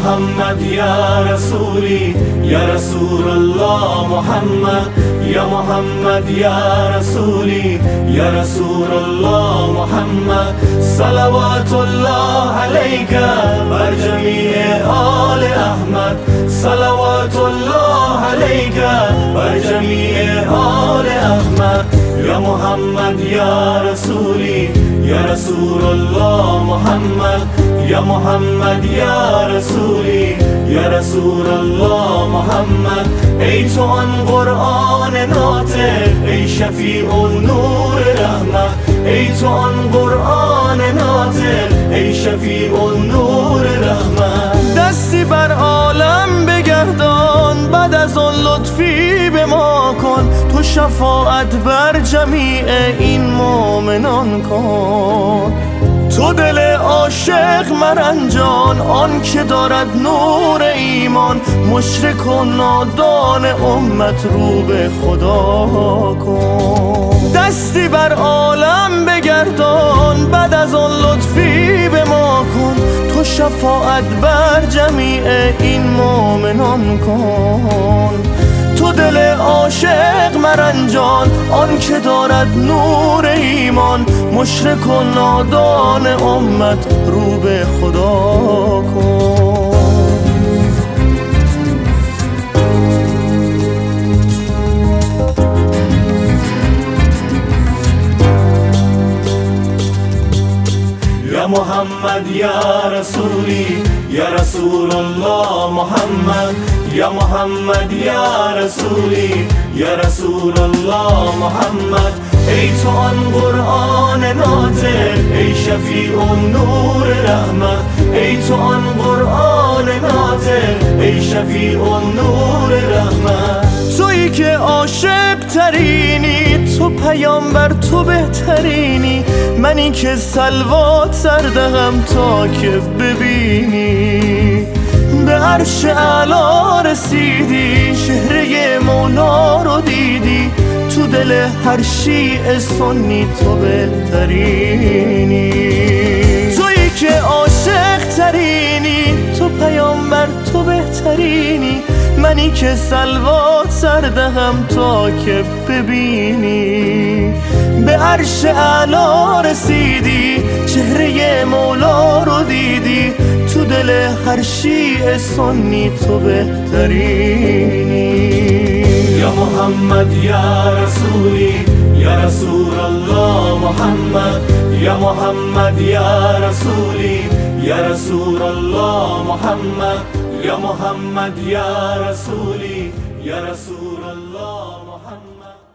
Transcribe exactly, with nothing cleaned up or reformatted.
محمد يا رسولي يا رسول الله محمد يا محمد يا رسولي يا رسول الله محمد صلوات الله عليك بر جميع آل احمد صلوات الله عليك بر جميع آل احمد يا محمد يا رسولي يا رسول الله محمد يا محمد يا رسولي يا رسول الله محمد ای تو آن قرآن ناطق ای شفیع نور رحمت ای تو آن قرآن ناطق ای شفیع نور رحمت دستی بر عالم بگردان بعد از آن لطفی به ما کن تو شفاعت بر جمیع این مؤمنان کن تو دل عاشق مرنجان آن که دارد نور ایمان مشرک و نادان امت رو به خدا کن دستی بر عالم بگردان بعد از آن لطفی به ما کن تو شفاعت بر جمیع این مؤمنان کن تو دل عاشق مرنجان آن که دارد نور ایمان مشرک و نادان امت رو به خدا کن يا محمد يا رسولي يا رسول الله محمد يا محمد يا رسولي يا رسول الله محمد ای تو آن قرآن ناطق ای شفیع نور رحمت ای تو آن قرآن ناطق ای شفیع نور رحمت تویی که عاشق ترینی تو پیامبر تو بهترینی منی که صلوات سر دهم تا که ببینی به عرش اعلا رسیدی چهره مولا رو دیدی تو دل هر شیعه سنی تو بهترینی تویی که عاشق ترینی تو پیامبر تو بهترینی منی که صلوات سر دهم تا که ببینی به عرش اعلا رسیدی چهره مولا رو دیدی تو دل هر شیعه سنی تو بهترینی يا محمد يا رسولي يا رسول الله محمد يا محمد يا رسولي يا رسول الله محمد يا محمد يا رسولي يا رسول الله محمد